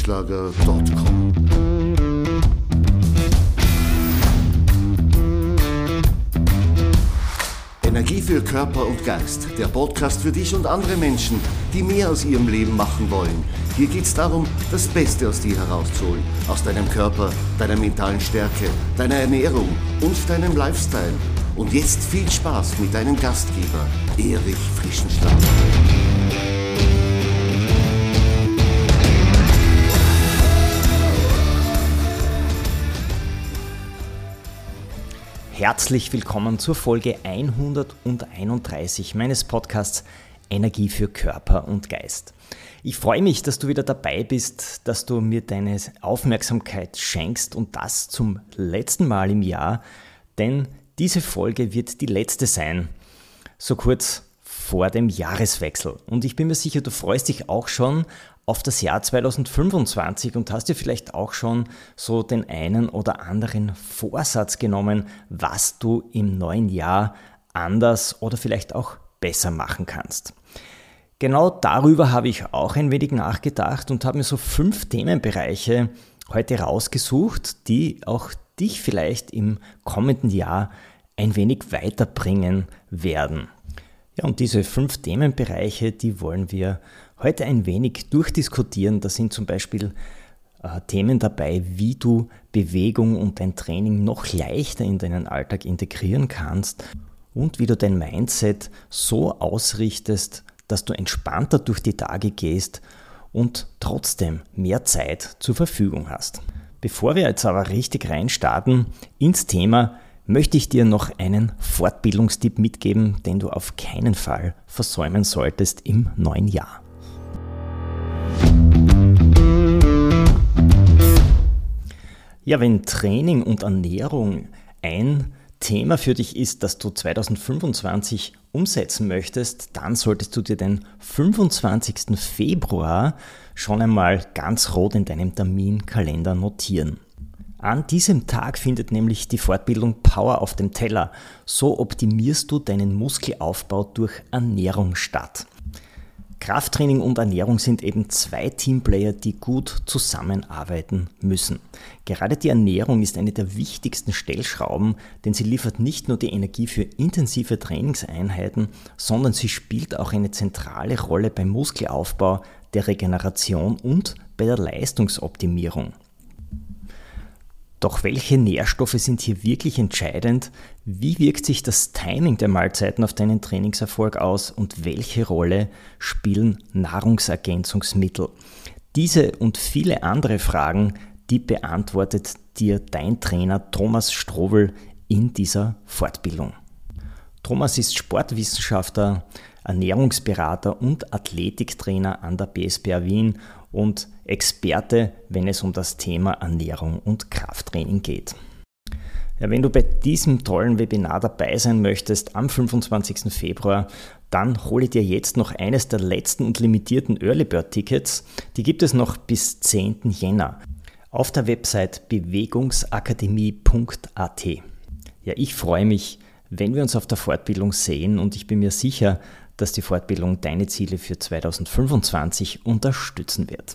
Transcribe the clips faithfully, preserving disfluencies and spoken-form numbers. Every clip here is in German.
frischenschlager punkt com. Energie für Körper und Geist, der Podcast für dich und andere Menschen, die mehr aus ihrem Leben machen wollen. Hier geht es darum, das Beste aus dir herauszuholen, aus deinem Körper, deiner mentalen Stärke, deiner Ernährung und deinem Lifestyle. Und jetzt viel Spaß mit deinem Gastgeber, Erich Frischenschlager. Herzlich willkommen zur Folge hunderteinunddreißig meines Podcasts Energie für Körper und Geist. Ich freue mich, dass du wieder dabei bist, dass du mir deine Aufmerksamkeit schenkst und das zum letzten Mal im Jahr, denn diese Folge wird die letzte sein, so kurz vor dem Jahreswechsel. Und ich bin mir sicher, du freust dich auch schon auf das Jahr zweitausendfünfundzwanzig und hast dir vielleicht auch schon so den einen oder anderen Vorsatz genommen, was du im neuen Jahr anders oder vielleicht auch besser machen kannst. Genau darüber habe ich auch ein wenig nachgedacht und habe mir so fünf Themenbereiche heute rausgesucht, die auch dich vielleicht im kommenden Jahr ein wenig weiterbringen werden. Ja, und diese fünf Themenbereiche, die wollen wir heute ein wenig durchdiskutieren. Da sind zum Beispiel äh, Themen dabei, wie du Bewegung und dein Training noch leichter in deinen Alltag integrieren kannst und wie du dein Mindset so ausrichtest, dass du entspannter durch die Tage gehst und trotzdem mehr Zeit zur Verfügung hast. Bevor wir jetzt aber richtig reinstarten ins Thema, möchte ich dir noch einen Fortbildungstipp mitgeben, den du auf keinen Fall versäumen solltest im neuen Jahr. Ja, wenn Training und Ernährung ein Thema für dich ist, das du zweitausendfünfundzwanzig umsetzen möchtest, dann solltest du dir den fünfundzwanzigsten Februar schon einmal ganz rot in deinem Terminkalender notieren. An diesem Tag findet nämlich die Fortbildung Power auf dem Teller. So optimierst du deinen Muskelaufbau durch Ernährung statt. Krafttraining und Ernährung sind eben zwei Teamplayer, die gut zusammenarbeiten müssen. Gerade die Ernährung ist eine der wichtigsten Stellschrauben, denn sie liefert nicht nur die Energie für intensive Trainingseinheiten, sondern sie spielt auch eine zentrale Rolle beim Muskelaufbau, der Regeneration und bei der Leistungsoptimierung. Doch welche Nährstoffe sind hier wirklich entscheidend? Wie wirkt sich das Timing der Mahlzeiten auf deinen Trainingserfolg aus und welche Rolle spielen Nahrungsergänzungsmittel? Diese und viele andere Fragen, die beantwortet dir dein Trainer Thomas Strobel in dieser Fortbildung. Thomas ist Sportwissenschaftler, Ernährungsberater und Athletiktrainer an der B S P A Wien und Experte, wenn es um das Thema Ernährung und Krafttraining geht. Ja, wenn du bei diesem tollen Webinar dabei sein möchtest am fünfundzwanzigsten Februar, dann hole dir jetzt noch eines der letzten und limitierten Early Bird Tickets. Die gibt es noch bis zehnten Jänner auf der Website bewegungsakademie punkt a t. Ja, ich freue mich, wenn wir uns auf der Fortbildung sehen und ich bin mir sicher, dass die Fortbildung deine Ziele für zweitausendfünfundzwanzig unterstützen wird.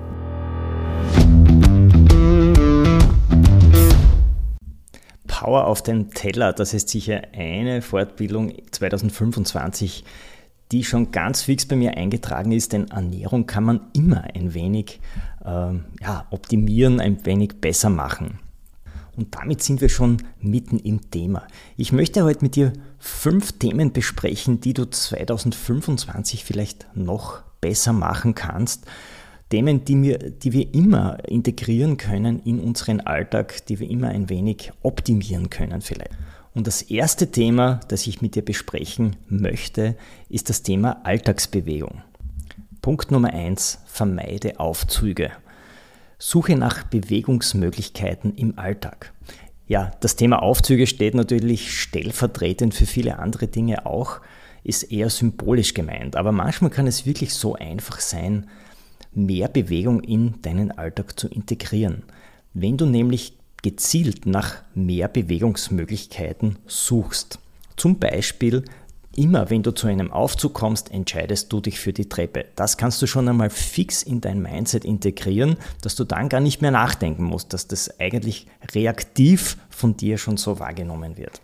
Power auf den Teller, das ist sicher eine Fortbildung zweitausendfünfundzwanzig, die schon ganz fix bei mir eingetragen ist, denn Ernährung kann man immer ein wenig äh, ja, optimieren, ein wenig besser machen. Und damit sind wir schon mitten im Thema. Ich möchte heute mit dir fünf Themen besprechen, die du zweitausendfünfundzwanzig vielleicht noch besser machen kannst. Themen, die wir, die wir immer integrieren können in unseren Alltag, die wir immer ein wenig optimieren können vielleicht. Und das erste Thema, das ich mit dir besprechen möchte, ist das Thema Alltagsbewegung. Punkt Nummer eins, vermeide Aufzüge. Suche nach Bewegungsmöglichkeiten im Alltag. Ja, das Thema Aufzüge steht natürlich stellvertretend für viele andere Dinge auch, ist eher symbolisch gemeint. Aber manchmal kann es wirklich so einfach sein, mehr Bewegung in deinen Alltag zu integrieren. Wenn du nämlich gezielt nach mehr Bewegungsmöglichkeiten suchst. Zum Beispiel Immer wenn du zu einem Aufzug kommst, entscheidest du dich für die Treppe. Das kannst du schon einmal fix in dein Mindset integrieren, dass du dann gar nicht mehr nachdenken musst, dass das eigentlich reaktiv von dir schon so wahrgenommen wird.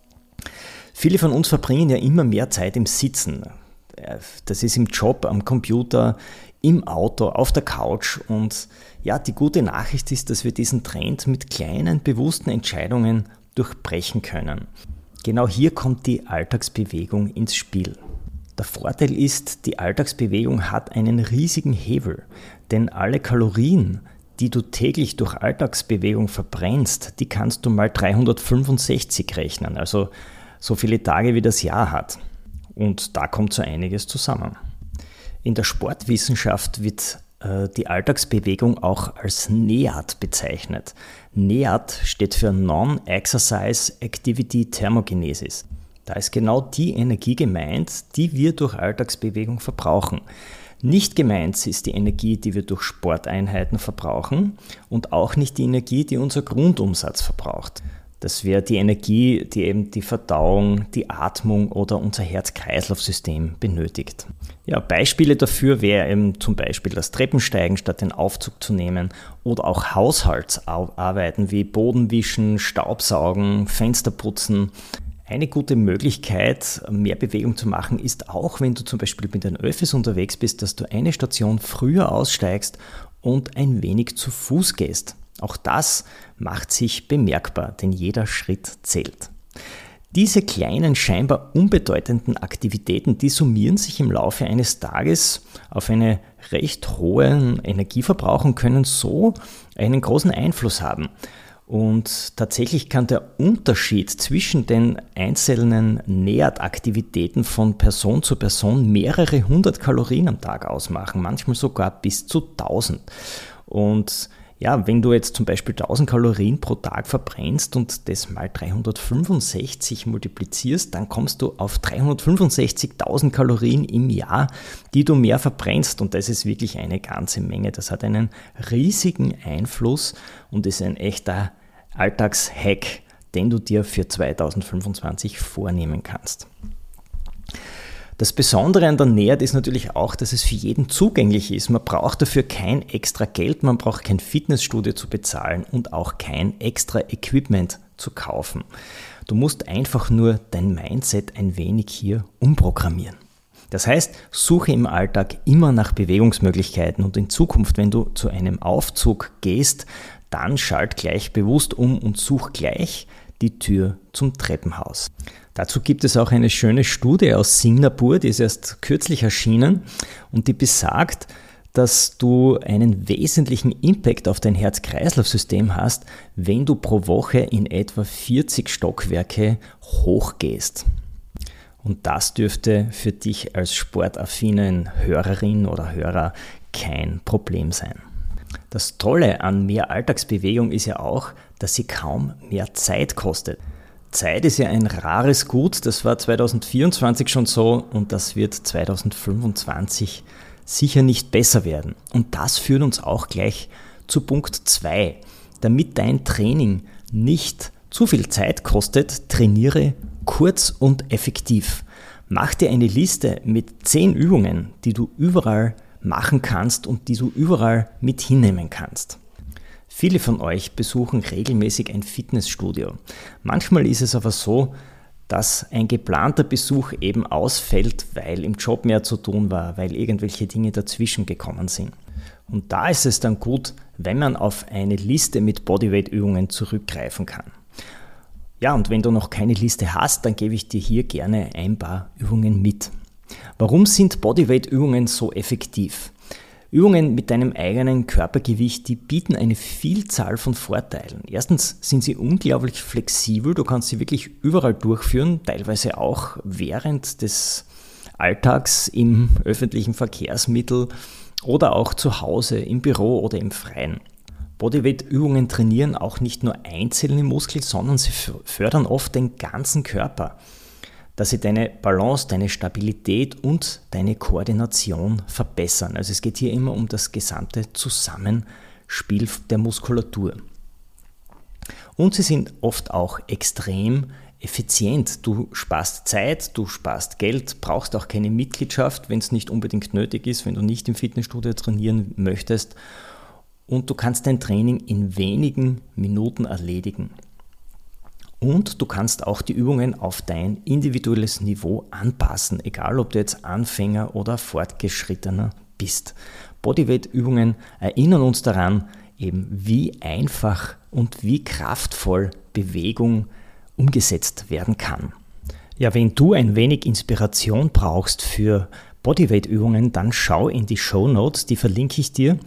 Viele von uns verbringen ja immer mehr Zeit im Sitzen. Das ist im Job, am Computer, im Auto, auf der Couch. Und ja, die gute Nachricht ist, dass wir diesen Trend mit kleinen, bewussten Entscheidungen durchbrechen können. Genau hier kommt die Alltagsbewegung ins Spiel. Der Vorteil ist, die Alltagsbewegung hat einen riesigen Hebel, denn alle Kalorien, die du täglich durch Alltagsbewegung verbrennst, die kannst du mal dreihundertfünfundsechzig rechnen, also so viele Tage wie das Jahr hat. Und da kommt so einiges zusammen. In der Sportwissenschaft wird äh, die Alltagsbewegung auch als NEAT bezeichnet. NEAT steht für Non-Exercise Activity Thermogenesis. Da ist genau die Energie gemeint, die wir durch Alltagsbewegung verbrauchen. Nicht gemeint ist die Energie, die wir durch Sporteinheiten verbrauchen und auch nicht die Energie, die unser Grundumsatz verbraucht. Das wäre die Energie, die eben die Verdauung, die Atmung oder unser Herz-Kreislauf-System benötigt. Ja, Beispiele dafür wäre eben zum Beispiel das Treppensteigen statt den Aufzug zu nehmen oder auch Haushaltsarbeiten wie Bodenwischen, Staubsaugen, Fensterputzen. Eine gute Möglichkeit, mehr Bewegung zu machen, ist auch, wenn du zum Beispiel mit den Öffis unterwegs bist, dass du eine Station früher aussteigst und ein wenig zu Fuß gehst. Auch das macht sich bemerkbar, denn jeder Schritt zählt. Diese kleinen, scheinbar unbedeutenden Aktivitäten, die summieren sich im Laufe eines Tages auf einen recht hohen Energieverbrauch und können so einen großen Einfluss haben. Und tatsächlich kann der Unterschied zwischen den einzelnen NEAT-Aktivitäten von Person zu Person mehrere hundert Kalorien am Tag ausmachen, manchmal sogar bis zu tausend. Und ja, wenn du jetzt zum Beispiel tausend Kalorien pro Tag verbrennst und das mal dreihundertfünfundsechzig multiplizierst, dann kommst du auf dreihundertfünfundsechzigtausend Kalorien im Jahr, die du mehr verbrennst. Und das ist wirklich eine ganze Menge. Das hat einen riesigen Einfluss und ist ein echter Alltagshack, den du dir für zweitausendfünfundzwanzig vornehmen kannst. Das Besondere an der NEAT ist natürlich auch, dass es für jeden zugänglich ist. Man braucht dafür kein extra Geld, man braucht kein Fitnessstudio zu bezahlen und auch kein extra Equipment zu kaufen. Du musst einfach nur dein Mindset ein wenig hier umprogrammieren. Das heißt, suche im Alltag immer nach Bewegungsmöglichkeiten und in Zukunft, wenn du zu einem Aufzug gehst, dann schalt gleich bewusst um und such gleich die Tür zum Treppenhaus. Dazu gibt es auch eine schöne Studie aus Singapur, die ist erst kürzlich erschienen und die besagt, dass du einen wesentlichen Impact auf dein Herz-Kreislauf-System hast, wenn du pro Woche in etwa vierzig Stockwerke hochgehst. Und das dürfte für dich als sportaffinen Hörerin oder Hörer kein Problem sein. Das Tolle an mehr Alltagsbewegung ist ja auch, dass sie kaum mehr Zeit kostet. Zeit ist ja ein rares Gut, das war zweitausendvierundzwanzig schon so und das wird zweitausendfünfundzwanzig sicher nicht besser werden. Und das führt uns auch gleich zu Punkt zwei. Damit dein Training nicht zu viel Zeit kostet, trainiere kurz und effektiv. Mach dir eine Liste mit zehn Übungen, die du überall machen kannst und die du überall mit hinnehmen kannst. Viele von euch besuchen regelmäßig ein Fitnessstudio. Manchmal ist es aber so, dass ein geplanter Besuch eben ausfällt, weil im Job mehr zu tun war, weil irgendwelche Dinge dazwischen gekommen sind. Und da ist es dann gut, wenn man auf eine Liste mit Bodyweight-Übungen zurückgreifen kann. Ja, und wenn du noch keine Liste hast, dann gebe ich dir hier gerne ein paar Übungen mit. Warum sind Bodyweight-Übungen so effektiv? Übungen mit deinem eigenen Körpergewicht, die bieten eine Vielzahl von Vorteilen. Erstens sind sie unglaublich flexibel, du kannst sie wirklich überall durchführen, teilweise auch während des Alltags im öffentlichen Verkehrsmittel oder auch zu Hause, im Büro oder im Freien. Bodyweight-Übungen trainieren auch nicht nur einzelne Muskeln, sondern sie fördern oft den ganzen Körper, dass sie deine Balance, deine Stabilität und deine Koordination verbessern. Also es geht hier immer um das gesamte Zusammenspiel der Muskulatur. Und sie sind oft auch extrem effizient. Du sparst Zeit, du sparst Geld, brauchst auch keine Mitgliedschaft, wenn es nicht unbedingt nötig ist, wenn du nicht im Fitnessstudio trainieren möchtest. Und du kannst dein Training in wenigen Minuten erledigen. Und du kannst auch die Übungen auf dein individuelles Niveau anpassen, egal ob du jetzt Anfänger oder Fortgeschrittener bist. Bodyweight-Übungen erinnern uns daran, eben wie einfach und wie kraftvoll Bewegung umgesetzt werden kann. Ja, wenn du ein wenig Inspiration brauchst für Bodyweight-Übungen, dann schau in die Shownotes, die verlinke ich dir.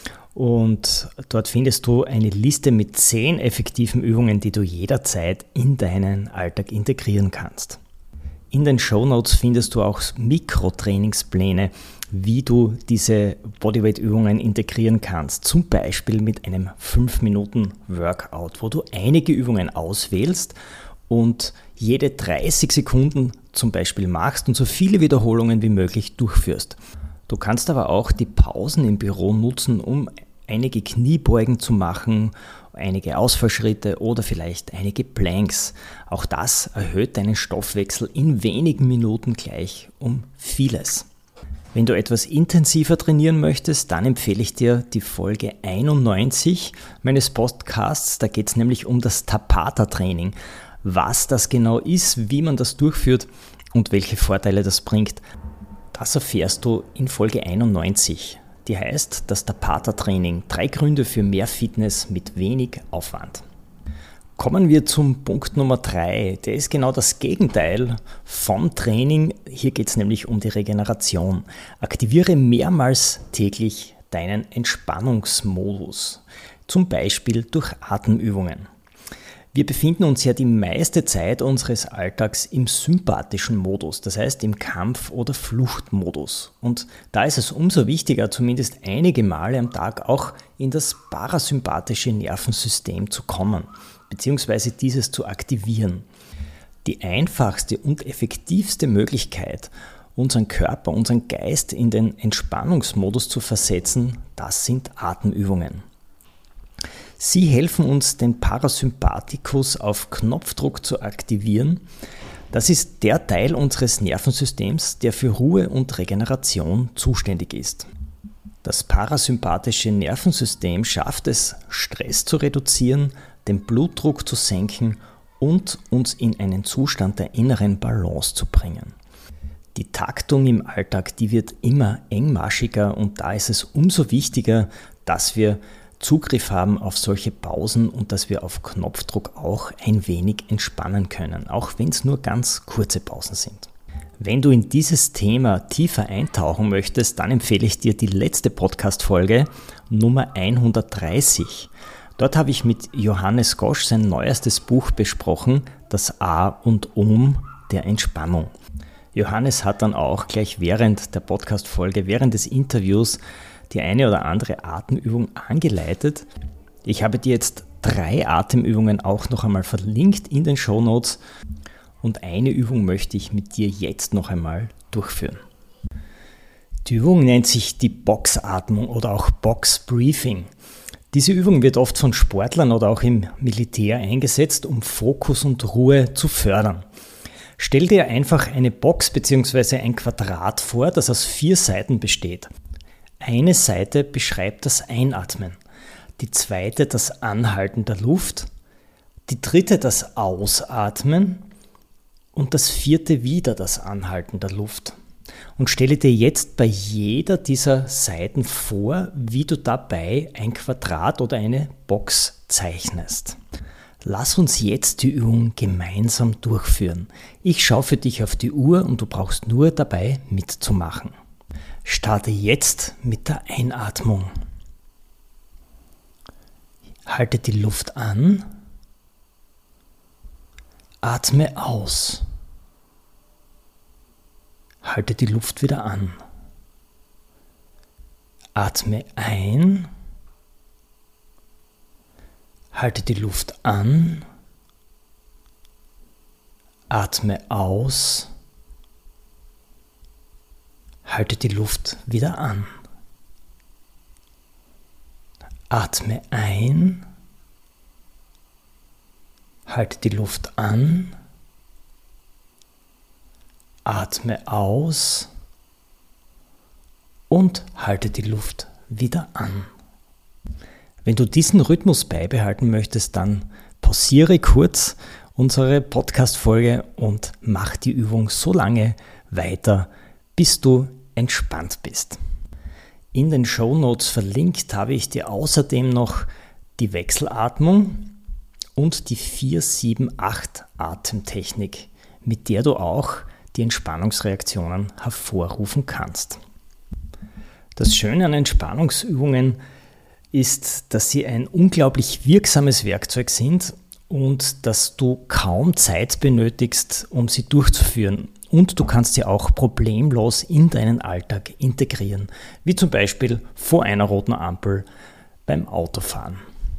Und dort findest du eine Liste mit zehn effektiven Übungen, die du jederzeit in deinen Alltag integrieren kannst. In den Shownotes findest du auch Mikrotrainingspläne, wie du diese Bodyweight-Übungen integrieren kannst. Zum Beispiel mit einem fünf Minuten Workout, wo du einige Übungen auswählst und jede dreißig Sekunden zum Beispiel machst und so viele Wiederholungen wie möglich durchführst. Du kannst aber auch die Pausen im Büro nutzen, um einige Kniebeugen zu machen, einige Ausfallschritte oder vielleicht einige Planks. Auch das erhöht deinen Stoffwechsel in wenigen Minuten gleich um vieles. Wenn du etwas intensiver trainieren möchtest, dann empfehle ich dir die Folge einundneunzig meines Podcasts. Da geht es nämlich um das Tabata-Training. Was das genau ist, wie man das durchführt und welche Vorteile das bringt. Das erfährst du in Folge einundneunzig. Die heißt das Tabata-Training. Drei Gründe für mehr Fitness mit wenig Aufwand. Kommen wir zum Punkt Nummer drei. Der ist genau das Gegenteil vom Training. Hier geht es nämlich um die Regeneration. Aktiviere mehrmals täglich deinen Entspannungsmodus. Zum Beispiel durch Atemübungen. Wir befinden uns ja die meiste Zeit unseres Alltags im sympathischen Modus, das heißt im Kampf- oder Fluchtmodus. Und da ist es umso wichtiger, zumindest einige Male am Tag auch in das parasympathische Nervensystem zu kommen, beziehungsweise dieses zu aktivieren. Die einfachste und effektivste Möglichkeit, unseren Körper, unseren Geist in den Entspannungsmodus zu versetzen, das sind Atemübungen. Sie helfen uns, den Parasympathikus auf Knopfdruck zu aktivieren. Das ist der Teil unseres Nervensystems, der für Ruhe und Regeneration zuständig ist. Das parasympathische Nervensystem schafft es, Stress zu reduzieren, den Blutdruck zu senken und uns in einen Zustand der inneren Balance zu bringen. Die Taktung im Alltag, die wird immer engmaschiger und da ist es umso wichtiger, dass wir Zugriff haben auf solche Pausen und dass wir auf Knopfdruck auch ein wenig entspannen können, auch wenn es nur ganz kurze Pausen sind. Wenn du in dieses Thema tiefer eintauchen möchtest, dann empfehle ich dir die letzte Podcast-Folge Nummer hundertdreißig. Dort habe ich mit Johannes Gosch sein neuestes Buch besprochen, das A und O der Entspannung. Johannes hat dann auch gleich während der Podcast-Folge, während des Interviews, die eine oder andere Atemübung angeleitet. Ich habe dir jetzt drei Atemübungen auch noch einmal verlinkt in den Shownotes und eine Übung möchte ich mit dir jetzt noch einmal durchführen. Die Übung nennt sich die Boxatmung oder auch Box Breathing. Diese Übung wird oft von Sportlern oder auch im Militär eingesetzt, um Fokus und Ruhe zu fördern. Stell dir einfach eine Box bzw. ein Quadrat vor, das aus vier Seiten besteht. Eine Seite beschreibt das Einatmen, die zweite das Anhalten der Luft, die dritte das Ausatmen und das vierte wieder das Anhalten der Luft. Und stelle dir jetzt bei jeder dieser Seiten vor, wie du dabei ein Quadrat oder eine Box zeichnest. Lass uns jetzt die Übung gemeinsam durchführen. Ich schaue für dich auf die Uhr und du brauchst nur dabei mitzumachen. Starte jetzt mit der Einatmung. Halte die Luft an. Atme aus. Halte die Luft wieder an. Atme ein. Halte die Luft an. Atme aus. Halte die Luft wieder an. Atme ein. Halte die Luft an. atme aus und halte die Luft wieder an. Wenn du diesen Rhythmus beibehalten möchtest, dann pausiere kurz unsere Podcast-Folge und mach die Übung so lange weiter, bis du entspannt bist. In den Shownotes verlinkt habe ich dir außerdem noch die Wechselatmung und die vier sieben acht Atemtechnik, mit der du auch die Entspannungsreaktionen hervorrufen kannst. Das Schöne an Entspannungsübungen ist, dass sie ein unglaublich wirksames Werkzeug sind und dass du kaum Zeit benötigst, um sie durchzuführen. Und du kannst sie auch problemlos in deinen Alltag integrieren, wie zum Beispiel vor einer roten Ampel beim Autofahren.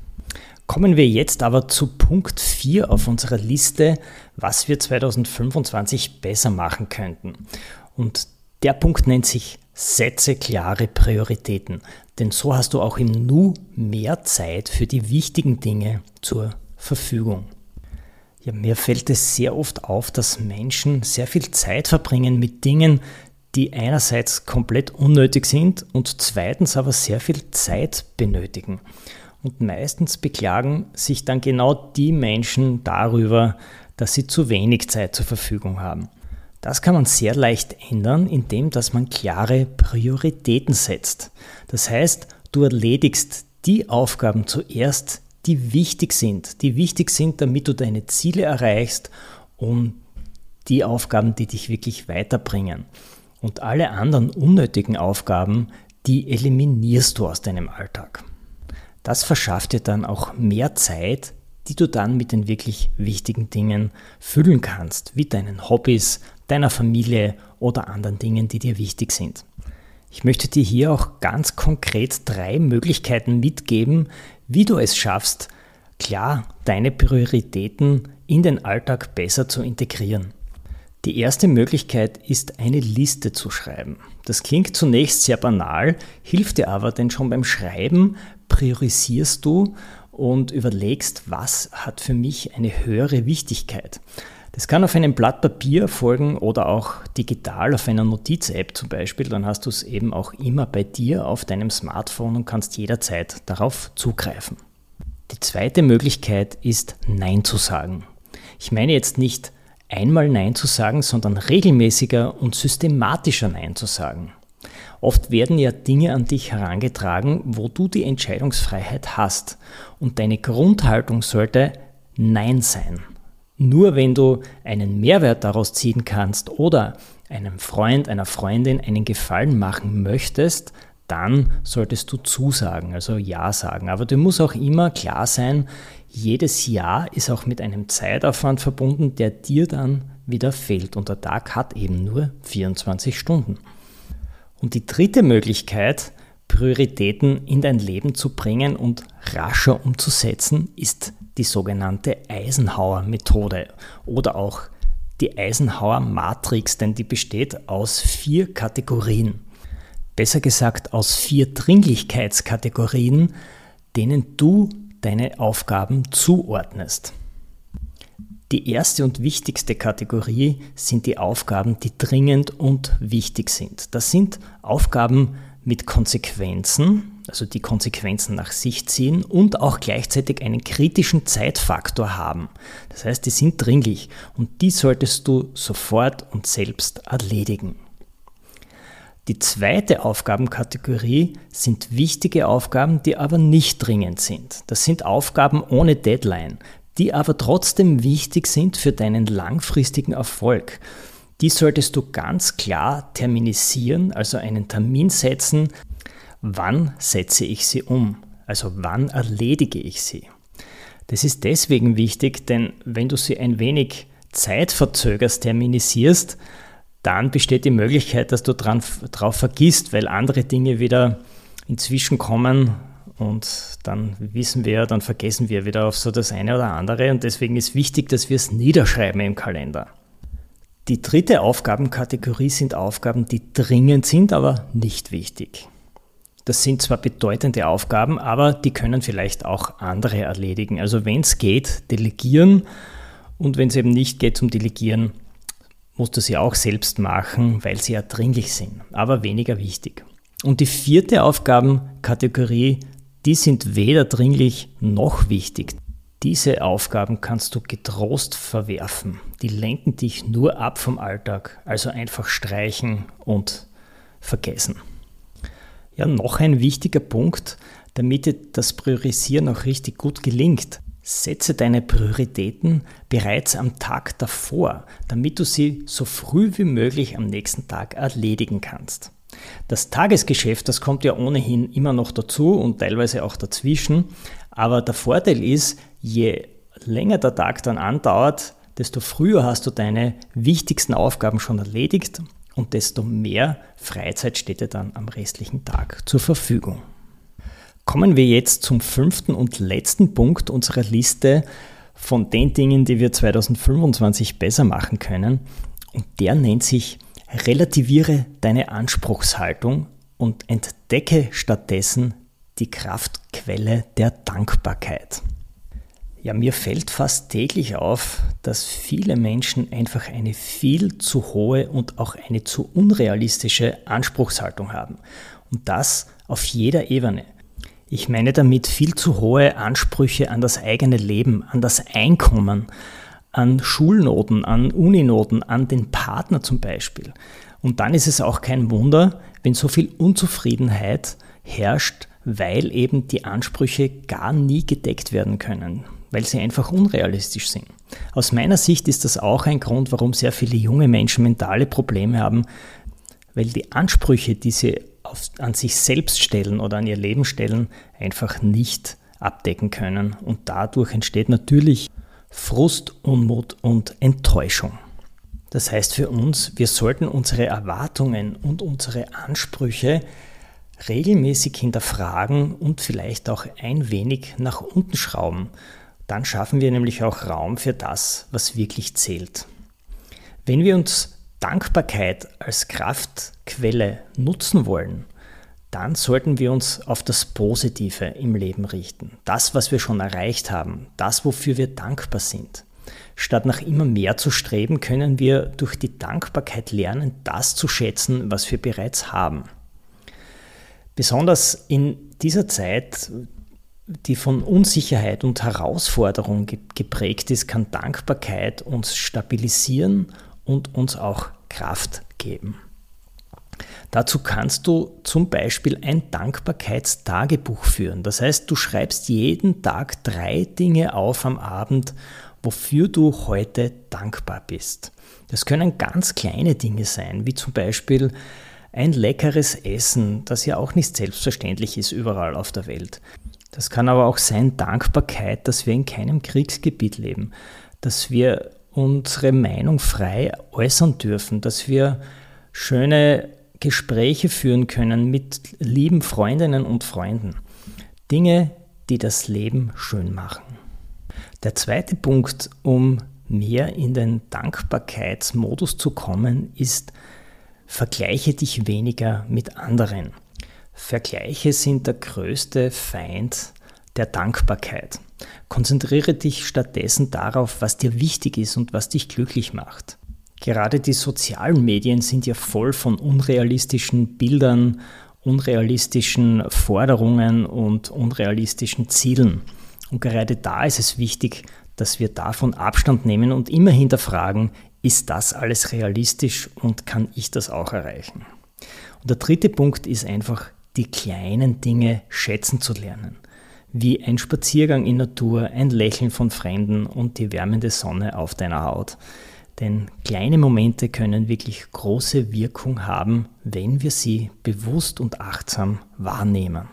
Kommen wir jetzt aber zu Punkt vier auf unserer Liste, was wir zwanzig fünfundzwanzig besser machen könnten. Und der Punkt nennt sich Setze klare Prioritäten, denn so hast du auch im Nu mehr Zeit für die wichtigen Dinge zur Verfügung. Ja, mir fällt es sehr oft auf, dass Menschen sehr viel Zeit verbringen mit Dingen, die einerseits komplett unnötig sind und zweitens aber sehr viel Zeit benötigen. Und meistens beklagen sich dann genau die Menschen darüber, dass sie zu wenig Zeit zur Verfügung haben. Das kann man sehr leicht ändern, indem dass man klare Prioritäten setzt. Das heißt, du erledigst die Aufgaben zuerst, die wichtig sind, die wichtig sind, damit du deine Ziele erreichst und die Aufgaben, die dich wirklich weiterbringen. Und alle anderen unnötigen Aufgaben, die eliminierst du aus deinem Alltag. Das verschafft dir dann auch mehr Zeit, die du dann mit den wirklich wichtigen Dingen füllen kannst, wie deinen Hobbys, deiner Familie oder anderen Dingen, die dir wichtig sind. Ich möchte dir hier auch ganz konkret drei Möglichkeiten mitgeben, wie du es schaffst, klar deine Prioritäten in den Alltag besser zu integrieren. Die erste Möglichkeit ist, eine Liste zu schreiben. Das klingt zunächst sehr banal, hilft dir aber, denn schon beim Schreiben priorisierst du und überlegst, was hat für mich eine höhere Wichtigkeit. Das kann auf einem Blatt Papier erfolgen oder auch digital auf einer Notiz-App zum Beispiel. Dann hast du es eben auch immer bei dir auf deinem Smartphone und kannst jederzeit darauf zugreifen. Die zweite Möglichkeit ist, Nein zu sagen. Ich meine jetzt nicht einmal Nein zu sagen, sondern regelmäßiger und systematischer Nein zu sagen. Oft werden ja Dinge an dich herangetragen, wo du die Entscheidungsfreiheit hast. Und deine Grundhaltung sollte Nein sein. Nur wenn du einen Mehrwert daraus ziehen kannst oder einem Freund, einer Freundin einen Gefallen machen möchtest, dann solltest du zusagen, also Ja sagen. Aber du musst auch immer klar sein, jedes Ja ist auch mit einem Zeitaufwand verbunden, der dir dann wieder fehlt. Und der Tag hat eben nur vierundzwanzig Stunden. Und die dritte Möglichkeit, Prioritäten in dein Leben zu bringen und rascher umzusetzen, ist die sogenannte Eisenhower-Methode oder auch die Eisenhower-Matrix, denn die besteht aus vier Kategorien. Besser gesagt aus vier Dringlichkeitskategorien, denen du deine Aufgaben zuordnest. Die erste und wichtigste Kategorie sind die Aufgaben, die dringend und wichtig sind. Das sind Aufgaben mit Konsequenzen, also die Konsequenzen nach sich ziehen und auch gleichzeitig einen kritischen Zeitfaktor haben. Das heißt, die sind dringlich und die solltest du sofort und selbst erledigen. Die zweite Aufgabenkategorie sind wichtige Aufgaben, die aber nicht dringend sind. Das sind Aufgaben ohne Deadline, die aber trotzdem wichtig sind für deinen langfristigen Erfolg. Die solltest du ganz klar terminisieren, also einen Termin setzen, wann setze ich sie um, also wann erledige ich sie. Das ist deswegen wichtig, denn wenn du sie ein wenig zeitverzögerst terminisierst, dann besteht die Möglichkeit, dass du dran, drauf vergisst, weil andere Dinge wieder inzwischen kommen und dann wissen wir, dann vergessen wir wieder auf so das eine oder andere und deswegen ist wichtig, dass wir es niederschreiben im Kalender. Die dritte Aufgabenkategorie sind Aufgaben, die dringend sind, aber nicht wichtig. Das sind zwar bedeutende Aufgaben, aber die können vielleicht auch andere erledigen. Also wenn es geht, delegieren und wenn es eben nicht geht zum Delegieren, musst du sie auch selbst machen, weil sie dringlich sind, aber weniger wichtig. Und die vierte Aufgabenkategorie, die sind weder dringlich noch wichtig. Diese Aufgaben kannst du getrost verwerfen. Die lenken dich nur ab vom Alltag, also einfach streichen und vergessen. Ja, noch ein wichtiger Punkt, damit dir das Priorisieren auch richtig gut gelingt. Setze deine Prioritäten bereits am Tag davor, damit du sie so früh wie möglich am nächsten Tag erledigen kannst. Das Tagesgeschäft, das kommt ja ohnehin immer noch dazu und teilweise auch dazwischen, aber der Vorteil ist, je länger der Tag dann andauert, desto früher hast du deine wichtigsten Aufgaben schon erledigt und desto mehr Freizeit steht dir dann am restlichen Tag zur Verfügung. Kommen wir jetzt zum fünften und letzten Punkt unserer Liste von den Dingen, die wir zwanzig fünfundzwanzig besser machen können. Und der nennt sich relativiere deine Anspruchshaltung und entdecke stattdessen die Kraftquelle der Dankbarkeit. Ja, mir fällt fast täglich auf, dass viele Menschen einfach eine viel zu hohe und auch eine zu unrealistische Anspruchshaltung haben. Und das auf jeder Ebene. Ich meine damit viel zu hohe Ansprüche an das eigene Leben, an das Einkommen, an Schulnoten, an Uninoten, an den Partner zum Beispiel. Und dann ist es auch kein Wunder, wenn so viel Unzufriedenheit herrscht, weil eben die Ansprüche gar nie gedeckt werden können, weil sie einfach unrealistisch sind. Aus meiner Sicht ist das auch ein Grund, warum sehr viele junge Menschen mentale Probleme haben, weil die Ansprüche, die sie auf, an sich selbst stellen oder an ihr Leben stellen, einfach nicht abdecken können. Und dadurch entsteht natürlich Frust, Unmut und Enttäuschung. Das heißt für uns, wir sollten unsere Erwartungen und unsere Ansprüche regelmäßig hinterfragen und vielleicht auch ein wenig nach unten schrauben. Dann schaffen wir nämlich auch Raum für das, was wirklich zählt. Wenn wir uns Dankbarkeit als Kraftquelle nutzen wollen, dann sollten wir uns auf das Positive im Leben richten. Das, was wir schon erreicht haben, das, wofür wir dankbar sind. Statt nach immer mehr zu streben, können wir durch die Dankbarkeit lernen, das zu schätzen, was wir bereits haben. Besonders in dieser Zeit, die von Unsicherheit und Herausforderung geprägt ist, kann Dankbarkeit uns stabilisieren und uns auch Kraft geben. Dazu kannst du zum Beispiel ein Dankbarkeitstagebuch führen. Das heißt, du schreibst jeden Tag drei Dinge auf am Abend, wofür du heute dankbar bist. Das können ganz kleine Dinge sein, wie zum Beispiel ein leckeres Essen, das ja auch nicht selbstverständlich ist überall auf der Welt. Das kann aber auch sein Dankbarkeit, dass wir in keinem Kriegsgebiet leben, dass wir unsere Meinung frei äußern dürfen, dass wir schöne Gespräche führen können mit lieben Freundinnen und Freunden. Dinge, die das Leben schön machen. Der zweite Punkt, um mehr in den Dankbarkeitsmodus zu kommen, ist, vergleiche dich weniger mit anderen. Vergleiche sind der größte Feind der Dankbarkeit. Konzentriere dich stattdessen darauf, was dir wichtig ist und was dich glücklich macht. Gerade die sozialen Medien sind ja voll von unrealistischen Bildern, unrealistischen Forderungen und unrealistischen Zielen. Und gerade da ist es wichtig, dass wir davon Abstand nehmen und immer hinterfragen, ist das alles realistisch und kann ich das auch erreichen? Und der dritte Punkt ist einfach, die kleinen Dinge schätzen zu lernen. Wie ein Spaziergang in Natur, ein Lächeln von Fremden und die wärmende Sonne auf deiner Haut. Denn kleine Momente können wirklich große Wirkung haben, wenn wir sie bewusst und achtsam wahrnehmen.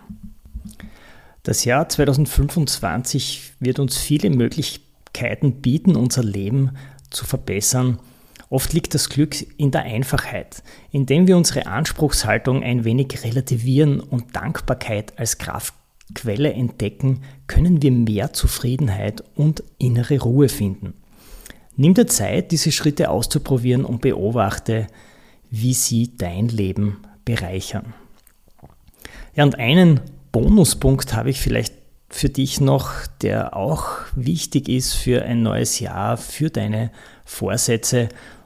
Das Jahr zwanzig fünfundzwanzig wird uns viele Möglichkeiten bieten, unser Leben zu verbessern. Oft liegt das Glück in der Einfachheit, indem wir unsere Anspruchshaltung ein wenig relativieren und Dankbarkeit als Kraftquelle entdecken, können wir mehr Zufriedenheit und innere Ruhe finden. Nimm dir Zeit, diese Schritte auszuprobieren und beobachte, wie sie dein Leben bereichern. Ja, und einen Bonuspunkt habe ich vielleicht für dich noch, der auch wichtig ist für ein neues Jahr, für deine Vorsätze.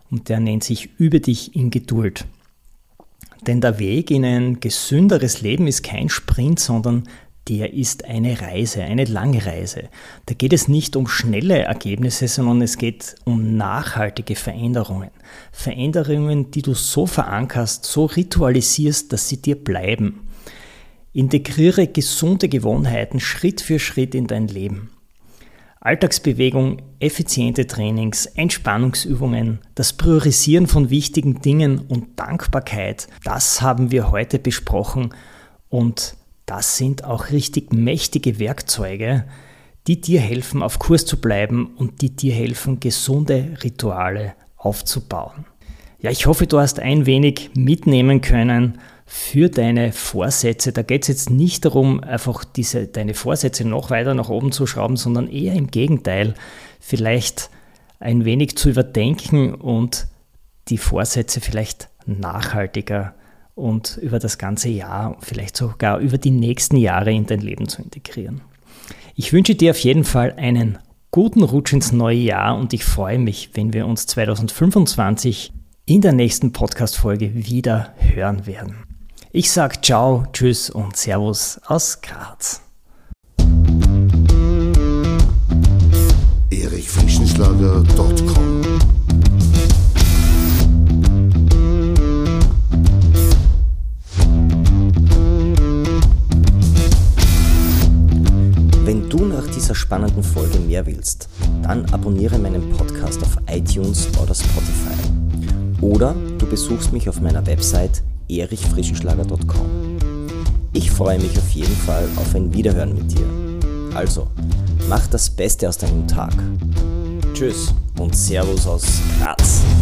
und der nennt sich Übe dich in Geduld. Denn der Weg in ein gesünderes Leben ist kein Sprint, sondern der ist eine Reise, eine lange Reise. Da geht es nicht um schnelle Ergebnisse, sondern es geht um nachhaltige Veränderungen. Veränderungen, die du so verankerst, so ritualisierst, dass sie dir bleiben. Integriere gesunde Gewohnheiten Schritt für Schritt in dein Leben. Alltagsbewegung, effiziente Trainings, Entspannungsübungen, das Priorisieren von wichtigen Dingen und Dankbarkeit, das haben wir heute besprochen und das sind auch richtig mächtige Werkzeuge, die dir helfen, auf Kurs zu bleiben und die dir helfen, gesunde Rituale aufzubauen. Ja, ich hoffe, du hast ein wenig mitnehmen können für deine Vorsätze. Da geht es jetzt nicht darum, einfach diese, deine Vorsätze noch weiter nach oben zu schrauben, sondern eher im Gegenteil, vielleicht ein wenig zu überdenken und die Vorsätze vielleicht nachhaltiger und über das ganze Jahr, vielleicht sogar über die nächsten Jahre in dein Leben zu integrieren. Ich wünsche dir auf jeden Fall einen guten Rutsch ins neue Jahr und ich freue mich, wenn wir uns zwanzig fünfundzwanzig in der nächsten Podcast-Folge wieder hören werden. Ich sage Ciao, Tschüss und Servus aus Graz. erich frischenschlager punkt com Wenn du nach dieser spannenden Folge mehr willst, dann abonniere meinen Podcast auf iTunes oder Spotify. Oder du besuchst mich auf meiner Website erich frischenschlager punkt com. Ich freue mich auf jeden Fall auf ein Wiederhören mit dir. Also, mach das Beste aus deinem Tag. Tschüss und Servus aus Graz.